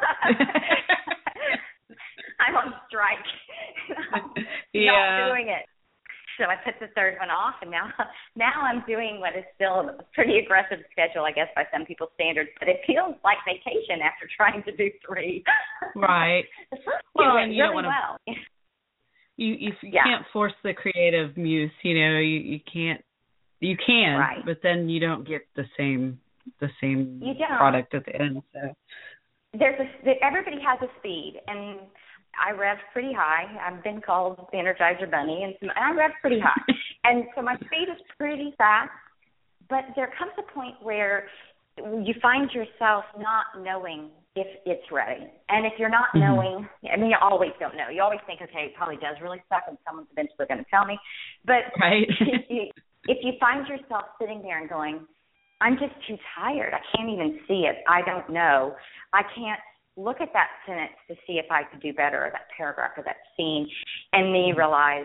I'm on strike. I'm yeah. not doing it. So I put the third one off, and now now I'm doing what is still a pretty aggressive schedule, I guess, by some people's standards. But it feels like vacation after trying to do three. Right. The first two Well, went and you really don't wanna, well. You you, you Yeah. can't force the creative muse. You know, you you can't. You can, Right. but then you don't get the same the same You don't. product at the end. So There's a, everybody has a speed, and I rev pretty high. I've been called the Energizer Bunny, and, some, and I rev pretty high. And so my speed is pretty fast, but there comes a point where you find yourself not knowing if it's ready. And if you're not mm-hmm. knowing, I mean, you always don't know. You always think, okay, it probably does really suck, and someone's eventually going to tell me. But right. if, you, if you find yourself sitting there and going, I'm just too tired. I can't even see it. I don't know. I can't look at that sentence to see if I could do better, or that paragraph, or that scene, and then you realize,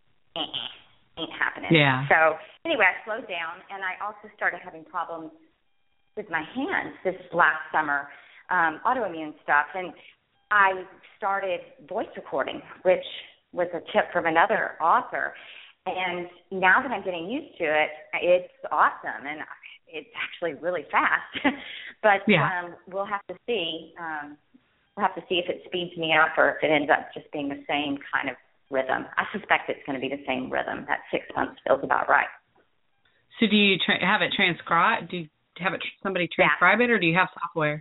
eh, ain't happening. Yeah. So anyway, I slowed down, and I also started having problems with my hands this last summer, um, autoimmune stuff, and I started voice recording, which was a tip from another author. And now that I'm getting used to it, it's awesome, and it's actually really fast. but yeah. um, we'll have to see. Um, we'll have to see if it speeds me up or if it ends up just being the same kind of rhythm. I suspect it's going to be the same rhythm. That six months feels about right. So do you tra- have it transcribed? Do you have it somebody transcribe yeah. it, or do you have software?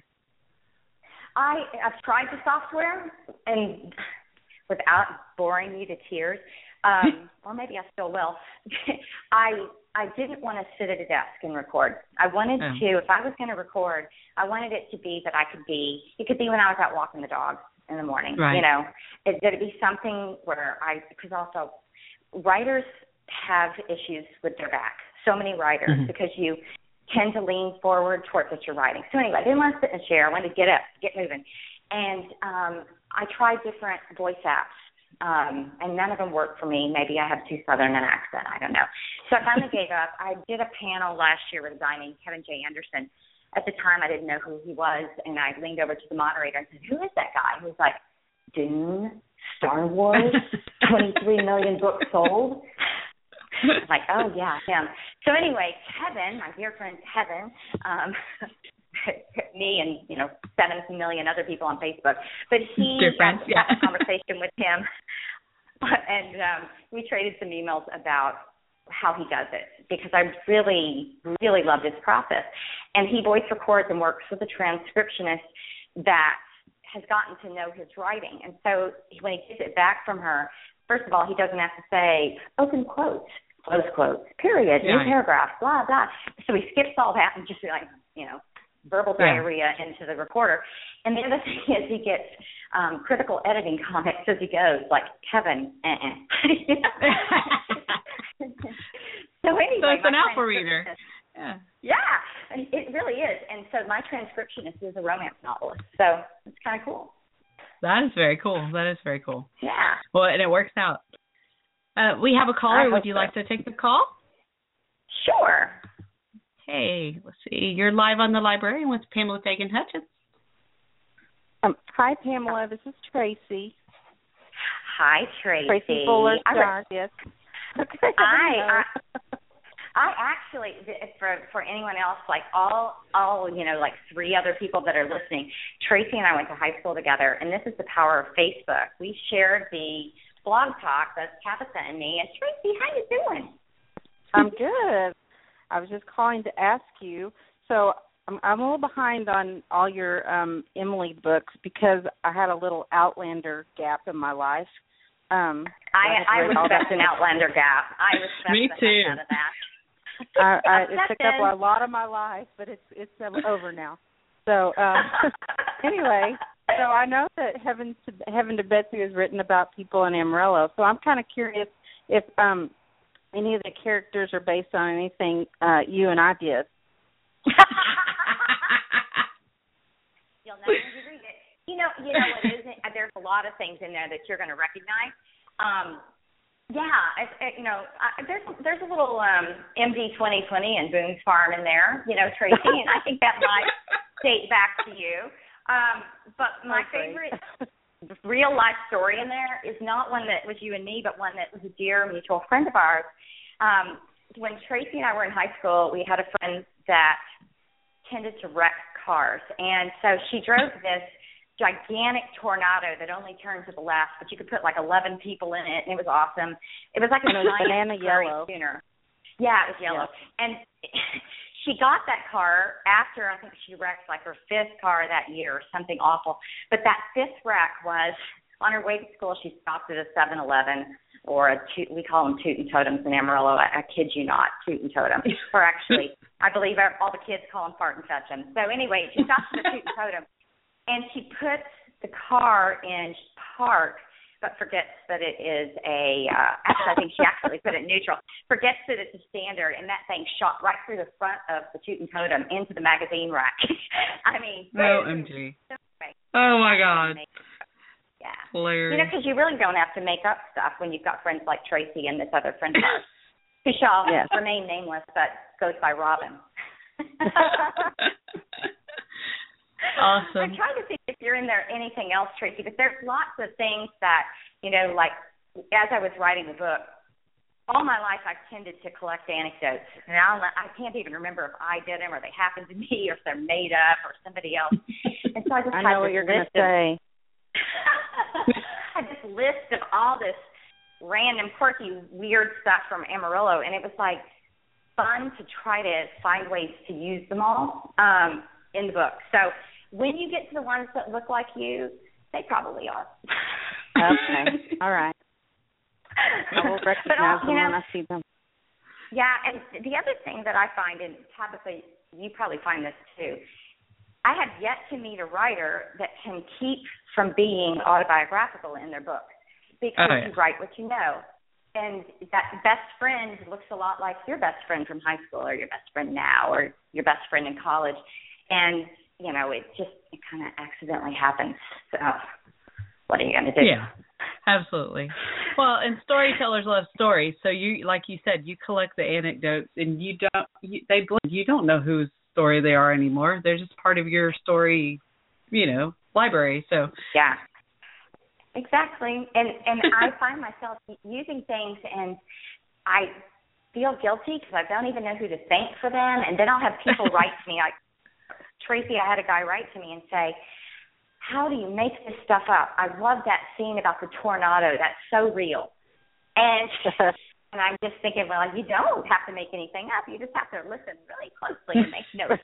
I I've tried the software, and without boring you to tears. Um, or maybe I still will. I I didn't want to sit at a desk and record. I wanted oh. to, if I was going to record, I wanted it to be that I could be, it could be when I was out walking the dog in the morning, right. you know. It, that it be something where I, because also writers have issues with their back, so many writers, mm-hmm. because you tend to lean forward towards what you're writing. So anyway, I didn't want to sit in a chair. I wanted to get up, get moving. And um, I tried different voice apps. Um, and none of them worked for me. Maybe I have too Southern an accent. I don't know. So I finally gave up. I did a panel last year with a guy named Kevin J. Anderson. At the time, I didn't know who he was, and I leaned over to the moderator and said, who is that guy? He was like, Dune, Star Wars, twenty-three million books sold. I was like, oh, yeah, him. So anyway, Kevin, my dear friend Kevin, um, me and, you know, seven million other people on Facebook. But he Different, um, yeah. had a conversation with him, and um, we traded some emails about how he does it, because I really, really love this process. And he voice records and works with a transcriptionist that has gotten to know his writing. And so when he gets it back from her, first of all, he doesn't have to say, open quotes, close quotes, period, yeah. new paragraph, blah, blah. So he skips all that and just be like, you know, verbal yeah. diarrhea into the recorder. And the other thing is he gets um, critical editing comments as he goes, like, Kevin, uh-uh. So anyway, so it's an my alpha reader. Yeah. Yeah, it really is. And so my transcriptionist is a romance novelist. So it's kind of cool. That is very cool. That is very cool. Yeah. Well, and it works out. Uh, we have a caller. Would you so. like to take the call? Sure. Hey, let's see. You're live on The Librarian with Pamela Fagan Hutchins. Um, hi, Pamela. This is Tracy. Hi, Tracy. Tracy Fuller I Star, yes. Okay. I, I I actually, for for anyone else, like all all you know, like three other people that are listening, Tracy and I went to high school together, and this is the power of Facebook. We shared the blog talk, that's Tabitha and me. And Tracy, how you doing? I'm good. I was just calling to ask you. So I'm, I'm a little behind on all your um, Emily books because I had a little Outlander gap in my life. Um, I, I respect an Outlander gap. I respect Me the too. heck out of that. I, I, it took up a lot of my life, but it's it's over now. So um, anyway, So I know that Heaven to Heaven to Betsy is written about people in Amarillo. So I'm kind of curious if um, any of the characters are based on anything uh, you and I did. You'll know when you read it. You know, you know what is it? There's a lot of things in there that you're going to recognize. Um, yeah, it, it, you know, I, there's there's a little um, M D twenty twenty and Boone's Farm in there. You know, Tracy, and I think that might date back to you. Um, but my okay. favorite real life story in there is not one that was you and me, but one that was a dear mutual friend of ours. Um, when Tracy and I were in high school, we had a friend that tended to wreck cars, and so she drove this gigantic tornado that only turned to the left, but you could put like eleven people in it, and it was awesome. It was like a giant banana yellow. Tuner. Yeah, it was yellow. Yes. And she got that car after, I think she wrecked like her fifth car that year or something awful. But that fifth wreck was on her way to school. She stopped at a seven eleven or a, toot, we call them Toot and Totems in Amarillo. I, I kid you not, Toot and Totem. Or actually, I believe all the kids call them Fart and Fetch them. So anyway, she stopped at a Toot and Totem. And she puts the car in park, but forgets that it is a, uh, actually, I think she actually put it neutral, forgets that it's a standard, and that thing shot right through the front of the Toot and Totem into the magazine rack. I mean. Oh, M G. Oh, my God. Yeah. Hilarious. You know, because you really don't have to make up stuff when you've got friends like Tracy and this other friend of ours, who shall yes. remain nameless, but goes by Robin. Awesome. I'm trying to think if you're in there anything else, Tracy, but there's lots of things that, you know, like as I was writing the book, all my life I've tended to collect anecdotes. And I'll, I can't even remember if I did them or they happened to me or if they're made up or somebody else. And so I just I had know what this you're going list to say. I had this list of all this random, quirky, weird stuff from Amarillo, and it was like fun to try to find ways to use them all um, in the book. So when you get to the ones that look like you, they probably are. Okay. All right. I will recognize but, them you know, when I see them. Yeah, and the other thing that I find, and Tabitha, you probably find this too, I have yet to meet a writer that can keep from being autobiographical in their book because oh, yeah. you write what you know. And that best friend looks a lot like your best friend from high school or your best friend now or your best friend in college. And you know, it just it kind of accidentally happens. So what are you going to do? Yeah, absolutely. Well, and storytellers love stories. So you, like you said, you collect the anecdotes, and you don't. You, they blend. You don't know whose story they are anymore. They're just part of your story, you know, library. So yeah, exactly. And and I find myself using things, and I feel guilty because I don't even know who to thank for them. And then I'll have people write to me like, Tracy, I had a guy write to me and say, how do you make this stuff up? I love that scene about the tornado. That's so real. And and I'm just thinking, well, you don't have to make anything up. You just have to listen really closely and make notes.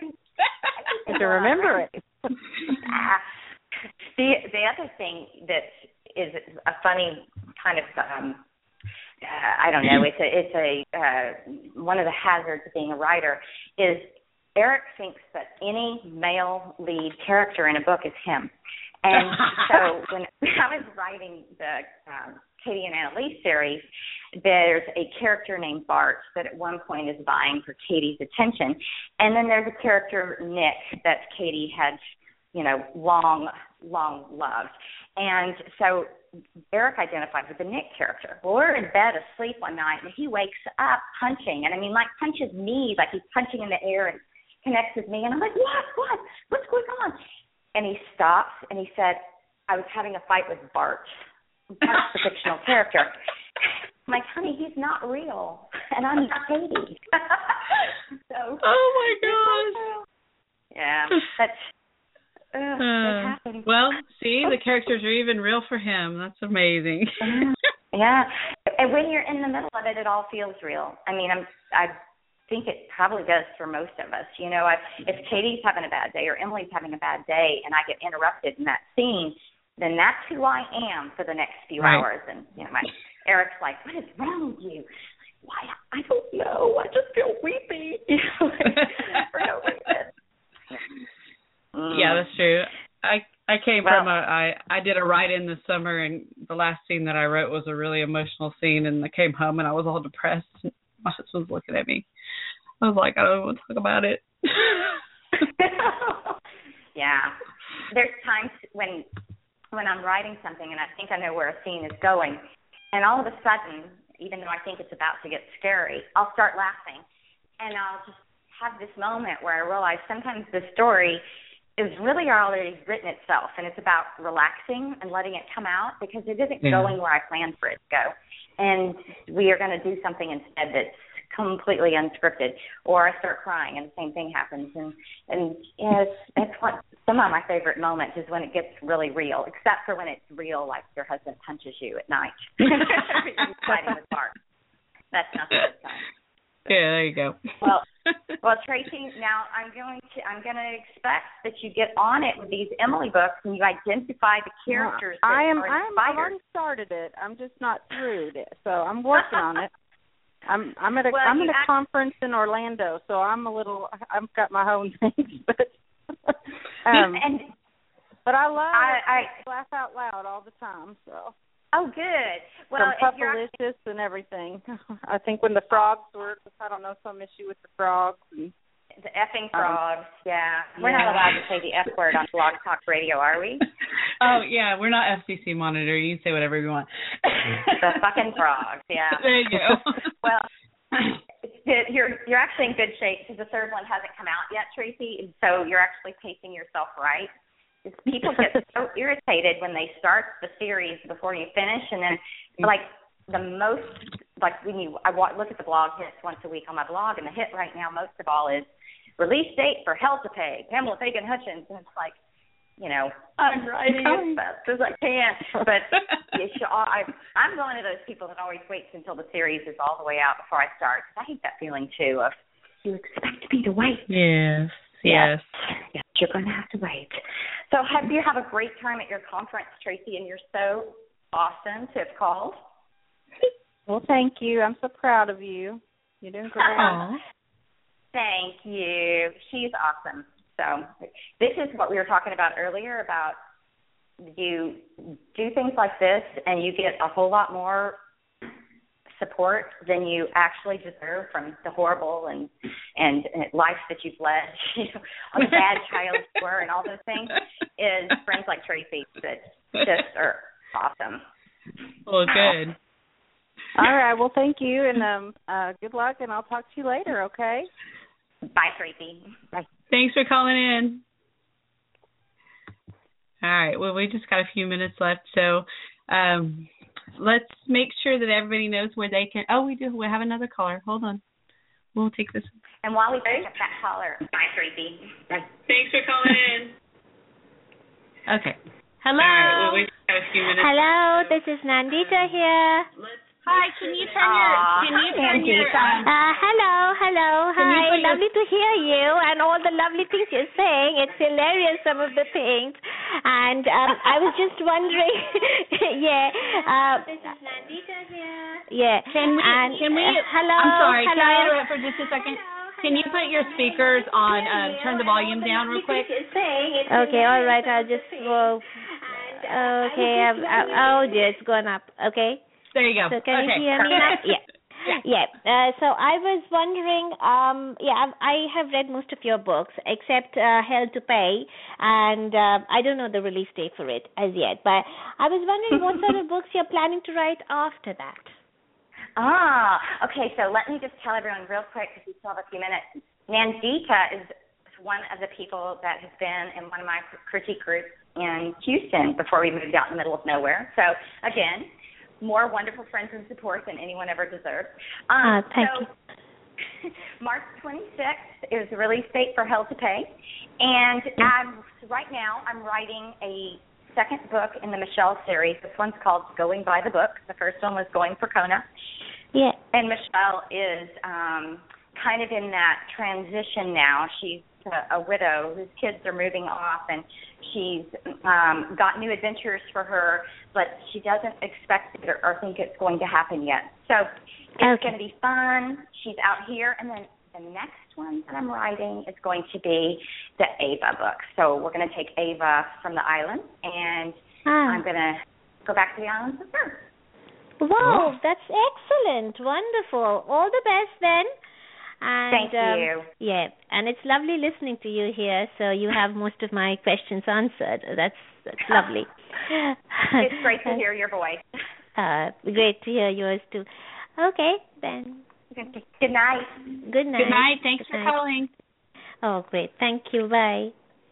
And to remember it. uh, the, the other thing that is a funny kind of, um, uh, I don't know, it's a, it's a uh, one of the hazards of being a writer is Eric thinks that any male lead character in a book is him. And so when I was writing the um, Katie and Annalise series, there's a character named Bart that at one point is vying for Katie's attention. And then there's a character, Nick, that Katie had, you know, long, long loved. And so Eric identified with the Nick character. Well, we're in bed asleep one night, and he wakes up punching. And I mean, like punches me, like he's punching in the air and connects with me, and I'm like, what, what, what's going on? And he stops, and he said, I was having a fight with Bart. Bart's the fictional character. I'm like, honey, he's not real, and I'm not Katie. So, oh, my gosh. Yeah, that's, uh, uh, that happened. Well, see, the characters are even real for him. That's amazing. Yeah, and when you're in the middle of it, it all feels real. I mean, I'm, I think it probably does for most of us. You know, I, if Katie's having a bad day or Emily's having a bad day and I get interrupted in that scene, then that's who I am for the next few right. hours. And, you know, my Eric's like, what is wrong with you? Why? I don't know. I just feel weepy. You know, for no reason. Yeah, that's true. I I came well, from a I I did a write-in this summer, and the last scene that I wrote was a really emotional scene, and I came home and I was all depressed. My husband was looking at me. I was like, I don't want to talk about it. Yeah, there's times when when I'm writing something and I think I know where a scene is going, and all of a sudden, even though I think it's about to get scary, I'll start laughing, and I'll just have this moment where I realize sometimes the story is really already written itself, and it's about relaxing and letting it come out because it isn't yeah. going where I planned for it to go. And we are going to do something instead that's completely unscripted, or I start crying and the same thing happens. And, and yes, that's what some of my favorite moments is when it gets really real, except for when it's real, like your husband punches you at night. Fighting the park. That's not the good time. Yeah, there you go. Well, well, Tracy. Now I'm going to I'm going to expect that you get on it with these Emily books and you identify the characters. That I am. Are I'm. I've already started it. I'm just not through it, so I'm working on it. I'm. I'm at a. Well, I'm at a act- conference in Orlando, so I'm a little. I've got my own things, but. um, and but I love. I, I laugh out loud all the time. So. Oh, good. Well, From Puppalicious and everything. I think when the frogs were, I don't know, some issue with the frogs. And, the effing frogs, um, yeah. We're yeah. not allowed to say the F word on Blog Talk Radio, are we? Oh, yeah, we're not F C C monitor. You can say whatever you want. The fucking frogs, yeah. There you go. Well, you're you're actually in good shape because the third one hasn't come out yet, Tracy, and so you're actually pacing yourself right. People get so irritated when they start the series before you finish, and then like the most like when you I look at the blog hits once a week on my blog, and the hit right now most of all is release date for Hell to Pay, Pamela Fagan Hutchins, and it's like, you know, I'm writing as fast as I can, but you should, I, I'm one of those people that always waits until the series is all the way out before I start. I hate that feeling too of you expect me to wait. Yes. Yes. Yes, you're going to have to wait. So have you have a great time at your conference, Tracy, and you're so awesome to have called. Well, thank you. I'm so proud of you. You're doing great. Aww. Thank you. She's awesome. So this is what we were talking about earlier about you do things like this and you get a whole lot more support than you actually deserve from the horrible and and, and life that you've led, you know, all the bad child you were and all those things, is friends like Tracy that just are awesome. Well, good. All right. Well, thank you, and um, uh, good luck, and I'll talk to you later, okay? Bye, Tracy. Bye. Thanks for calling in. All right. Well, we just got a few minutes left, so um, let's make sure that everybody knows where they can. Oh, we do. We have another caller. Hold on. We'll take this. And while we pick up that caller, bye, Tracy. Bye. Thanks for calling in. Okay. Hello. All right. Well, we just got a few minutes. Hello. This is Nandita here. Let's Hi, can you turn your, can you turn your, um, uh, hello, hello, hi, lovely your... to hear you and all the lovely things you're saying. It's hilarious, some of the things. And um, I was just wondering, yeah. Uh, this is Nandita here. Yeah. Can we, and, can we, uh, hello, I'm sorry, hello. can I interrupt for just a second? Hello, can you put your speakers on, um, turn the volume down real quick? Okay, all right, I'll just, well, okay, I've, I, oh dear, it's gone up, okay. There you go. So can okay. you hear me now? Yeah. Yeah. yeah. Uh, so I was wondering, um, yeah, I've, I have read most of your books except uh, Hell to Pay, and uh, I don't know the release date for it as yet. But I was wondering what sort of books you're planning to write after that. Ah, okay. So let me just tell everyone real quick because we still have a few minutes. Nandita is one of the people that has been in one of my critique groups in Houston before we moved out in the middle of nowhere. So again, more wonderful friends and support than anyone ever deserved. Um, uh, thank so, you. March twenty-sixth is the release date for Hell to Pay. And I'm, right now I'm writing a second book in the Michelle series. This one's called Going by the Book. The first one was Going for Kona. Yeah. And Michelle is um, kind of in that transition now. She's a, a widow whose kids are moving off, and she's um, got new adventures for her, but she doesn't expect it or, or think it's going to happen yet. So it's okay. going to be fun. She's out here, and then the next one that I'm writing is going to be the Ava book. So we're going to take Ava from the island, and ah. I'm going to go back to the islands with her. Wow, that's excellent. Wonderful. All the best then. And, Thank um, you. Yeah, and it's lovely listening to you here. So you have most of my questions answered. That's that's lovely. It's great to hear your voice. Uh, great to hear yours too. Okay, then. Good night. Good night. Good night. Thanks Good for night. calling. Oh, great. Thank you. Bye.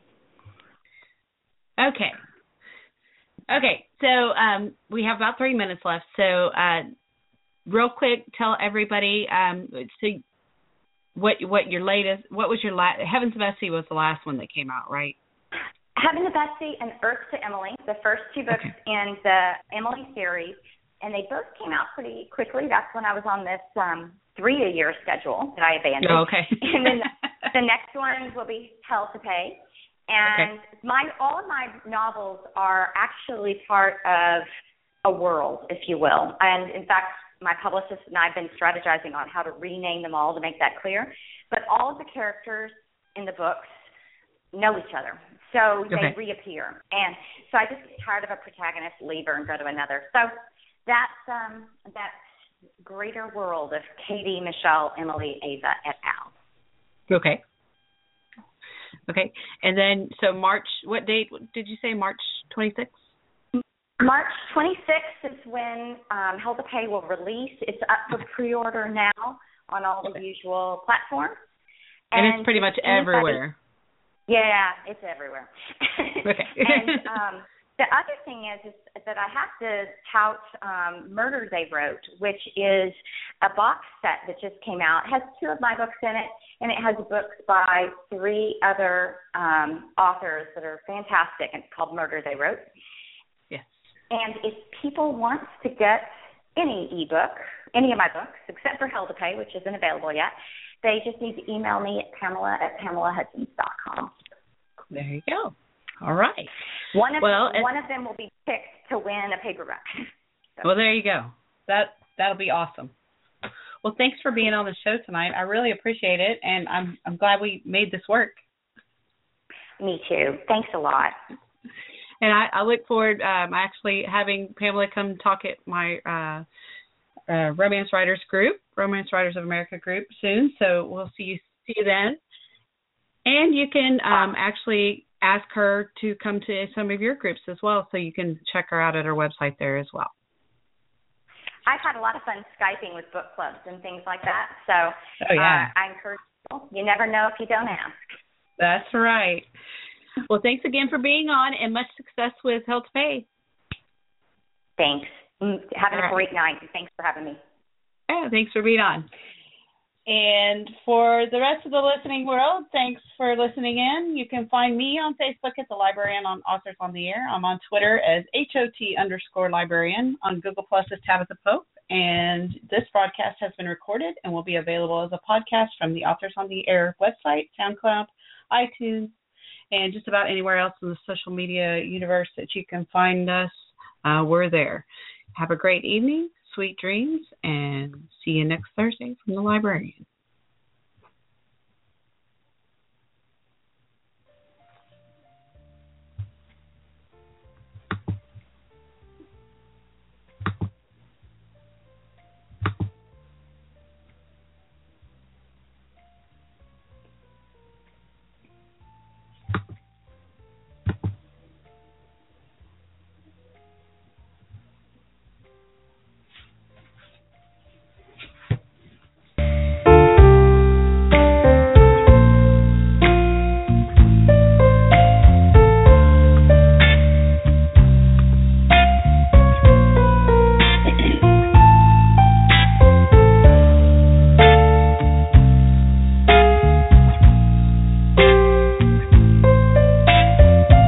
Okay. Okay, so um, we have about three minutes left. So uh, real quick, tell everybody um, so what what your latest, what was your last, Heavens to Betsy was the last one that came out, right? Heaven to Betsy and Earth to Emily, the first two books okay. in the Emily series, and they both came out pretty quickly. That's when I was on this um, three-a-year schedule that I abandoned. Oh, okay. And then the, the next one will be Hell to Pay. And okay. my all of my novels are actually part of a world, if you will. And, in fact, my publicist and I have been strategizing on how to rename them all to make that clear. But all of the characters in the books know each other, so they okay. reappear. And so I just get tired of a protagonist, leave her, and go to another. So that's um, that greater world of Katie, Michelle, Emily, Ava, et al. Okay. Okay. And then, so March, what date did you say, March twenty-sixth? March twenty-sixth is when um, Hell to Pay will release. It's up for pre-order now on all the okay. usual platforms. And, and it's pretty much everywhere. Yeah, it's everywhere. Okay. And um, the other thing is, is that I have to tout um, Murder They Wrote, which is a box set that just came out. It has two of my books in it, and it has books by three other um, authors that are fantastic. It's called Murder They Wrote. Yes. And if people want to get any ebook, any of my books, except for Hell to Pay, which isn't available yet, they just need to email me at Pamela at Pamela Hudgens dot com. There you go. All right. One of well, one of them will be picked to win a paperback. So. Well, there you go. That that'll be awesome. Well, thanks for being on the show tonight. I really appreciate it, and I'm I'm glad we made this work. Me too. Thanks a lot. And I, I look forward um, actually having Pamela come talk at my uh, uh, Romance Writers group, Romance Writers of America group soon. So we'll see you see you then. And you can um, actually ask her to come to some of your groups as well, so you can check her out at her website there as well. I've had a lot of fun Skyping with book clubs and things like that. So oh, yeah. uh, I encourage people. You never know if you don't ask. That's right. Well, thanks again for being on, and much success with Hell to Pay. Thanks. Having All a right. great night. Thanks for having me. Yeah, thanks for being on. And for the rest of the listening world, thanks for listening in. You can find me on Facebook at The Librarian, on Authors on the Air. I'm on Twitter as H O T underscore librarian, on Google Plus as Tabitha Pope. And this broadcast has been recorded and will be available as a podcast from the Authors on the Air website, SoundCloud, iTunes, and just about anywhere else in the social media universe that you can find us. Uh, we're there. Have a great evening, sweet dreams, and see you next Thursday from The Librarian.